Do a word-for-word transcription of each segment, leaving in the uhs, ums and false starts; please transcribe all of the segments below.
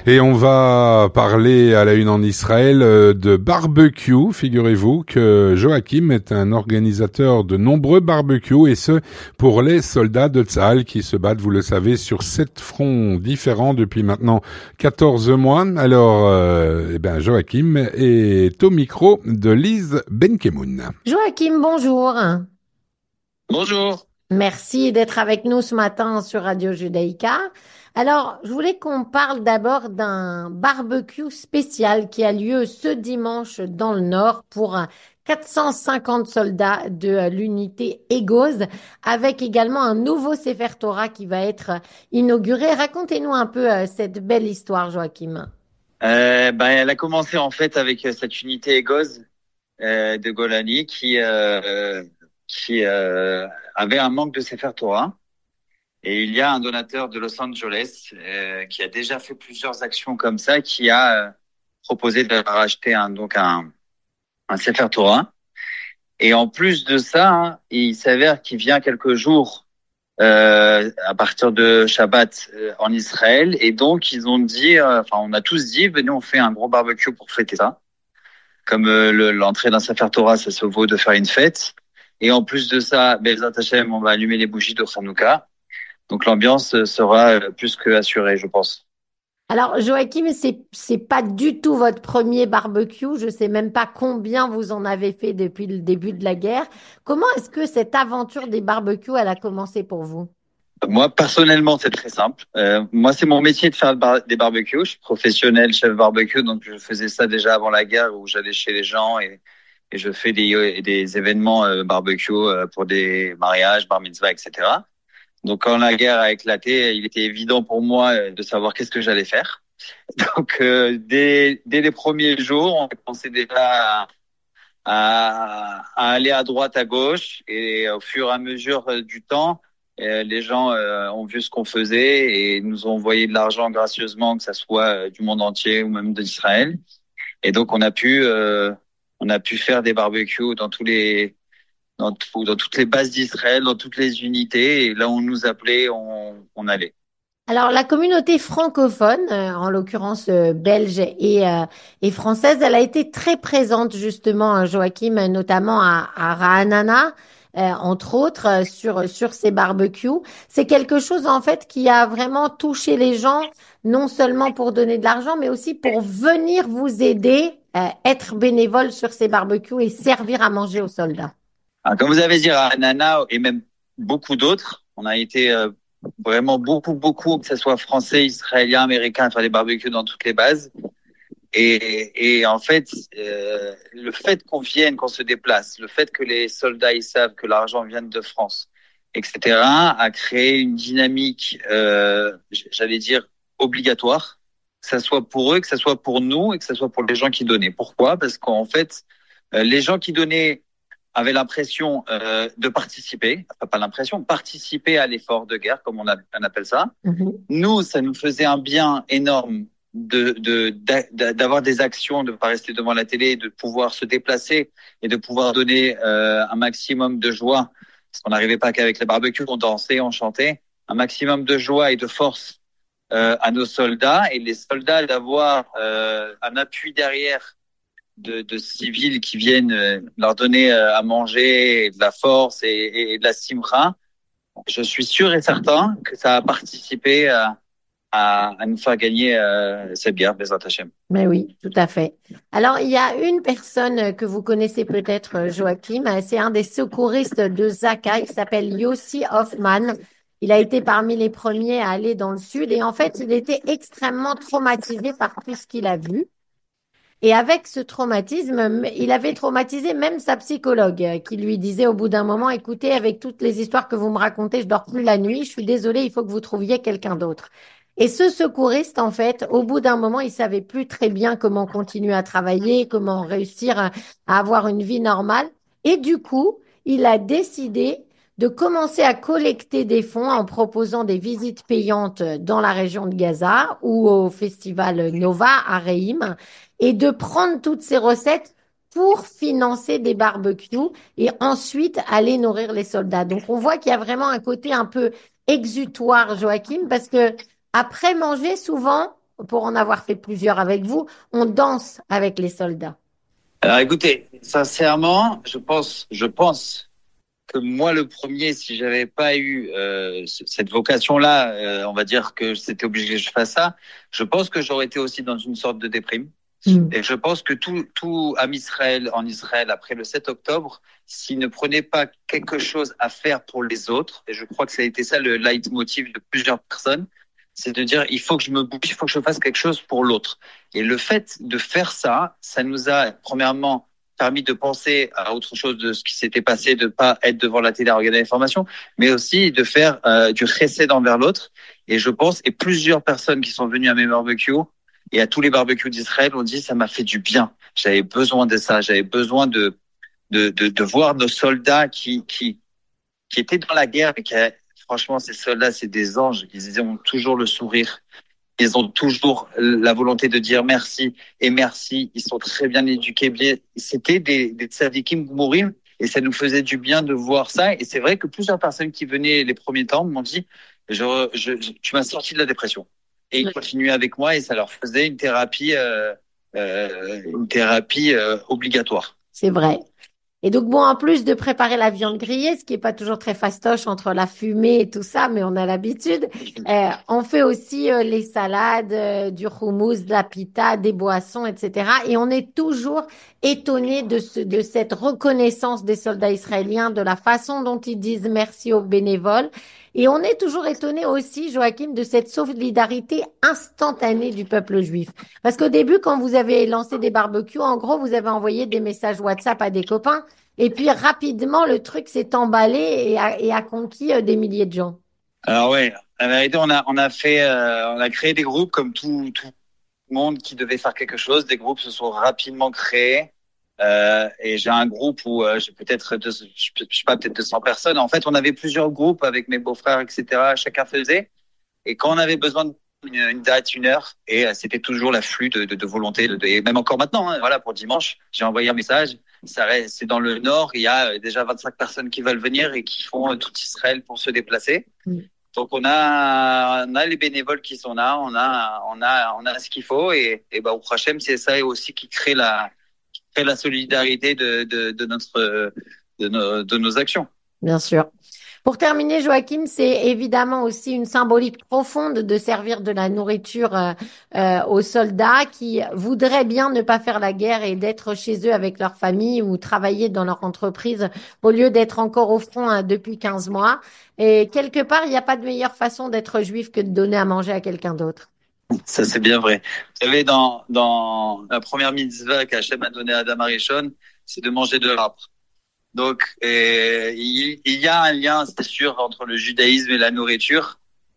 Et on va parler à la une en Israël euh, de barbecue. Figurez-vous que Joachim est un organisateur de nombreux barbecues et ce pour les soldats de Tsahal qui se battent, vous le savez, sur sept fronts différents depuis maintenant quatorze mois. Alors, euh, eh ben Joachim est au micro de Lise Benkemoun. Joachim, bonjour. Bonjour. Merci d'être avec nous ce matin sur Radio Judaïka. Alors, je voulais qu'on parle d'abord d'un barbecue spécial qui a lieu ce dimanche dans le Nord pour quatre cent cinquante soldats de l'unité Egoz, avec également un nouveau Sefer Torah qui va être inauguré. Racontez-nous un peu euh, cette belle histoire, Joachim. Euh, ben, elle a commencé en fait avec euh, cette unité Egoz euh, de Golani qui euh, qui euh, avait un manque de Sefer Torah. Et il y a un donateur de Los Angeles euh, qui a déjà fait plusieurs actions comme ça, qui a euh, proposé de racheter un donc un un Sefer Torah. Et en plus de ça, hein, il s'avère qu'il vient quelques jours euh, à partir de Shabbat euh, en Israël. Et donc, ils ont dit, euh, enfin, on a tous dit, venez, on fait un gros barbecue pour fêter ça. Comme euh, le, l'entrée d'un Sefer Torah, ça se vaut de faire une fête. Et en plus de ça, Bezat Hashem, on va allumer les bougies de Hanouka. Donc, l'ambiance sera euh, plus que assurée, je pense. Alors, Joachim, c'est c'est pas du tout votre premier barbecue. Je sais même pas combien vous en avez fait depuis le début de la guerre. Comment est-ce que cette aventure des barbecues, elle a commencé pour vous? Moi, personnellement, c'est très simple. Euh, moi, c'est mon métier de faire bar- des barbecues. Je suis professionnel chef barbecue, donc je faisais ça déjà avant la guerre où j'allais chez les gens et, et je fais des, des événements euh, barbecue euh, pour des mariages, bar mitzvah, et cetera. Donc, quand la guerre a éclaté, il était évident pour moi euh, de savoir qu'est-ce que j'allais faire. Donc, euh, dès, dès les premiers jours, on commençait déjà à, à, à aller à droite, à gauche, et au fur et à mesure euh, du temps, euh, les gens euh, ont vu ce qu'on faisait et nous ont envoyé de l'argent gracieusement, que ça soit euh, du monde entier ou même d'Israël. Et donc, on a pu, euh, on a pu faire des barbecues dans tous les, dans, tout, dans toutes les bases d'Israël, dans toutes les unités. Et là où on nous appelait, on, on allait. Alors, la communauté francophone, euh, en l'occurrence euh, belge et, euh, et française, elle a été très présente justement, euh, Joachim, euh, notamment à, à Ra'anana, euh, entre autres, euh, sur, sur ces barbecues. C'est quelque chose en fait qui a vraiment touché les gens, non seulement pour donner de l'argent, mais aussi pour venir vous aider, euh, être bénévole sur ces barbecues et servir à manger aux soldats. Alors, comme vous avez dit, à Nana et même beaucoup d'autres, on a été euh, vraiment beaucoup, beaucoup, que ce soit français, israélien, américain, à faire des barbecues dans toutes les bases. Et, et en fait, euh, le fait qu'on vienne, qu'on se déplace, le fait que les soldats ils savent que l'argent vient de France, et cetera, a créé une dynamique, euh, j'allais dire, obligatoire, que ça soit pour eux, que ça soit pour nous et que ça soit pour les gens qui donnaient. Pourquoi? Parce qu'en fait, euh, les gens qui donnaient avaient l'impression euh, de participer, enfin pas l'impression, participer à l'effort de guerre, comme on, a, on appelle ça. Mhm. Nous, ça nous faisait un bien énorme de, de, d'a- d'avoir des actions, de ne pas rester devant la télé, de pouvoir se déplacer et de pouvoir donner euh, un maximum de joie. Parce qu'on n'arrivait pas qu'avec les barbecues, on dansait, on chantait. Un maximum de joie et de force euh, à nos soldats. Et les soldats d'avoir euh, un appui derrière de, de civils qui viennent euh, leur donner euh, à manger et de la force et, et de la simra. Je suis sûr et certain que ça a participé à, à, à nous faire gagner euh, cette guerre, Bezrat Hashem. Mais oui, tout à fait. Alors, il y a une personne que vous connaissez peut-être, euh, Joachim, euh, c'est un des secouristes de Zaka, il s'appelle Yossi Hoffman. Il a été parmi les premiers à aller dans le sud et en fait, il était extrêmement traumatisé par tout ce qu'il a vu. Et avec ce traumatisme, m- il avait traumatisé même sa psychologue, euh, qui lui disait au bout d'un moment, écoutez, avec toutes les histoires que vous me racontez, je dors plus la nuit, je suis désolée, il faut que vous trouviez quelqu'un d'autre. Et ce secouriste, en fait, au bout d'un moment, il savait plus très bien comment continuer à travailler, comment réussir à, à avoir une vie normale. Et du coup, il a décidé de commencer à collecter des fonds en proposant des visites payantes dans la région de Gaza ou au festival Nova à Reim et de prendre toutes ces recettes pour financer des barbecues et ensuite aller nourrir les soldats. Donc on voit qu'il y a vraiment un côté un peu exutoire, Joachim, parce que après manger, souvent, pour en avoir fait plusieurs avec vous, on danse avec les soldats? Alors écoutez, sincèrement, je pense, je pense que moi le premier, si j'avais pas eu euh, cette vocation-là, euh, on va dire que c'était obligé que je fasse ça. Je pense que j'aurais été aussi dans une sorte de déprime. Mm. Et je pense que tout, tout âme Israël en Israël après le sept octobre, s'il ne prenait pas quelque chose à faire pour les autres, et je crois que ça a été ça le leitmotiv de plusieurs personnes, c'est de dire il faut que je me bouge, il faut que je fasse quelque chose pour l'autre. Et le fait de faire ça, ça nous a premièrement permis de penser à autre chose de ce qui s'était passé, de pas être devant la télé à regarder l'information, mais aussi de faire euh, du chesed envers l'autre. Et je pense, et plusieurs personnes qui sont venues à mes barbecues et à tous les barbecues d'Israël ont dit ça m'a fait du bien. J'avais besoin de ça, j'avais besoin de de de, de voir nos soldats qui qui qui étaient dans la guerre et qui franchement ces soldats c'est des anges. Ils ont toujours le sourire. Ils ont toujours la volonté de dire merci et merci. Ils sont très bien éduqués. C'était des, des tzadikim gmourim et ça nous faisait du bien de voir ça. Et c'est vrai que plusieurs personnes qui venaient les premiers temps m'ont dit je, je, je, tu m'as sorti de la dépression. Et ils continuaient avec moi et ça leur faisait une thérapie, euh, euh, une thérapie euh, obligatoire. C'est vrai. Et donc, bon, en plus de préparer la viande grillée, ce qui est pas toujours très fastoche entre la fumée et tout ça, mais on a l'habitude, euh, on fait aussi euh, les salades, euh, du houmous, de la pita, des boissons, et cetera. Et on est toujours étonné de ce, de cette reconnaissance des soldats israéliens, de la façon dont ils disent merci aux bénévoles. Et on est toujours étonné aussi, Joachim, de cette solidarité instantanée du peuple juif. Parce qu'au début, quand vous avez lancé des barbecues, en gros, vous avez envoyé des messages WhatsApp à des copains. Et puis, rapidement, le truc s'est emballé et a, et a conquis euh, des milliers de gens. Alors ouais, la vérité, on a, on a fait, euh, on a créé des groupes comme tout, tout le monde qui devait faire quelque chose. Des groupes se sont rapidement créés. Euh, et j'ai un groupe où euh, j'ai peut-être, deux, je sais pas, peut-être deux cents personnes. En fait, on avait plusieurs groupes avec mes beaux-frères, et cetera. Chacun faisait. Et quand on avait besoin d'une une date, une heure, et euh, c'était toujours l'afflux de, de, de volonté. De, et même encore maintenant, hein, voilà, pour dimanche, j'ai envoyé un message. Ça reste, c'est dans le nord. Il y a déjà vingt-cinq personnes qui veulent venir et qui font euh, tout Israël pour se déplacer. Mmh. Donc on a, on a les bénévoles qui sont là. On a, on a, on a ce qu'il faut. Et, et bah, au Hachem, c'est ça aussi qui crée la fait la solidarité de, de, de notre de nos, de nos actions. Bien sûr. Pour terminer, Joachim, c'est évidemment aussi une symbolique profonde de servir de la nourriture euh, euh, aux soldats qui voudraient bien ne pas faire la guerre et d'être chez eux avec leur famille ou travailler dans leur entreprise au lieu d'être encore au front hein, depuis quinze mois. Et quelque part, il n'y a pas de meilleure façon d'être juif que de donner à manger à quelqu'un d'autre. Ça, c'est bien vrai. Vous savez, dans, dans la première mitzvah qu'Hachem a donnée à Adam Arishon, c'est de manger de l'arbre. Donc, et, il, il y a un lien, c'est sûr, entre le judaïsme et la nourriture,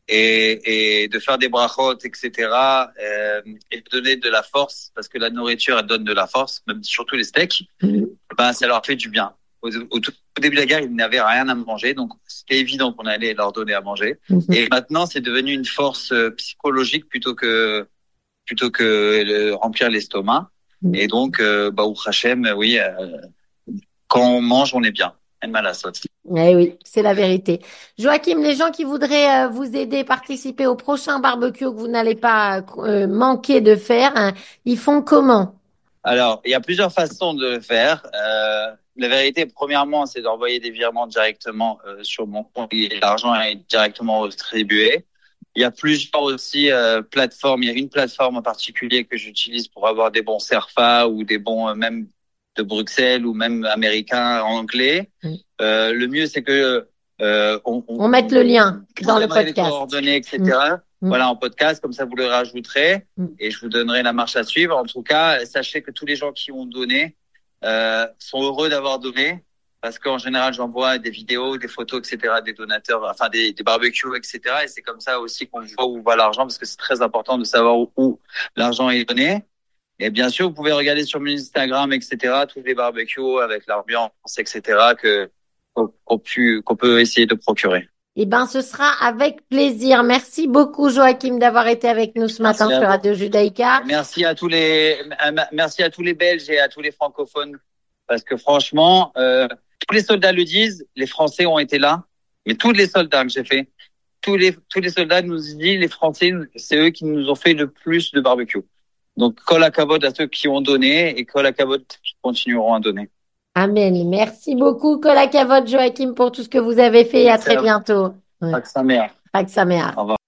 et, et de faire des brachot, et cetera, euh, et de donner de la force, parce que la nourriture, elle donne de la force, même surtout les steaks, ben, ça leur fait du bien. Au, au, au début de la guerre, ils n'avaient rien à manger, donc c'était évident qu'on allait leur donner à manger. Mm-hmm. Et maintenant, c'est devenu une force psychologique plutôt que plutôt que le, remplir l'estomac. Mm-hmm. Et donc, euh, bah, au Hachem, oui, euh, quand on mange, on est bien. Eh oui, c'est la vérité. Joachim, les gens qui voudraient euh, vous aider, participer au prochain barbecue que vous n'allez pas euh, manquer de faire, hein, ils font comment? Alors, il y a plusieurs façons de le faire. Euh, la vérité, premièrement, c'est d'envoyer des virements directement euh, sur mon compte et l'argent est directement distribué. Il y a plusieurs aussi euh, plateformes. Il y a une plateforme en particulier que j'utilise pour avoir des bons Cerfa ou des bons euh, même de Bruxelles ou même américains en anglais. Mm. Euh, le mieux, c'est que euh, on, on, on mette le lien dans le podcast. Les coordonnées, et cetera. Mm. Voilà, en podcast, comme ça vous le rajouterez mm. et je vous donnerai la marche à suivre. En tout cas, sachez que tous les gens qui ont donné euh, sont heureux d'avoir donné parce qu'en général, j'envoie des vidéos, des photos, et cetera, des donateurs, enfin des, des barbecues, et cetera. Et c'est comme ça aussi qu'on voit où va l'argent parce que c'est très important de savoir où, où l'argent est donné. Et bien sûr, vous pouvez regarder sur mon Instagram, et cetera, tous les barbecues avec l'ambiance, et cetera, que, qu'on, pu, qu'on peut essayer de procurer. Eh ben, ce sera avec plaisir. Merci beaucoup, Joachim, d'avoir été avec nous ce matin sur Radio Judaïka. Merci à tous les, merci à tous les Belges et à tous les francophones. Parce que franchement, euh, tous les soldats le disent, les Français ont été là. Mais tous les soldats que j'ai fait, tous les tous les soldats nous disent, les Français, c'est eux qui nous ont fait le plus de barbecue. Donc, kol hakavod à ceux qui ont donné et kol hakavod qui continueront à donner. Amen. Merci beaucoup, Kol hakavod, Joachim, pour tout ce que vous avez fait. À Merci très à vous. bientôt. Ouais. Chag Sameach. Chag Sameach. Au revoir.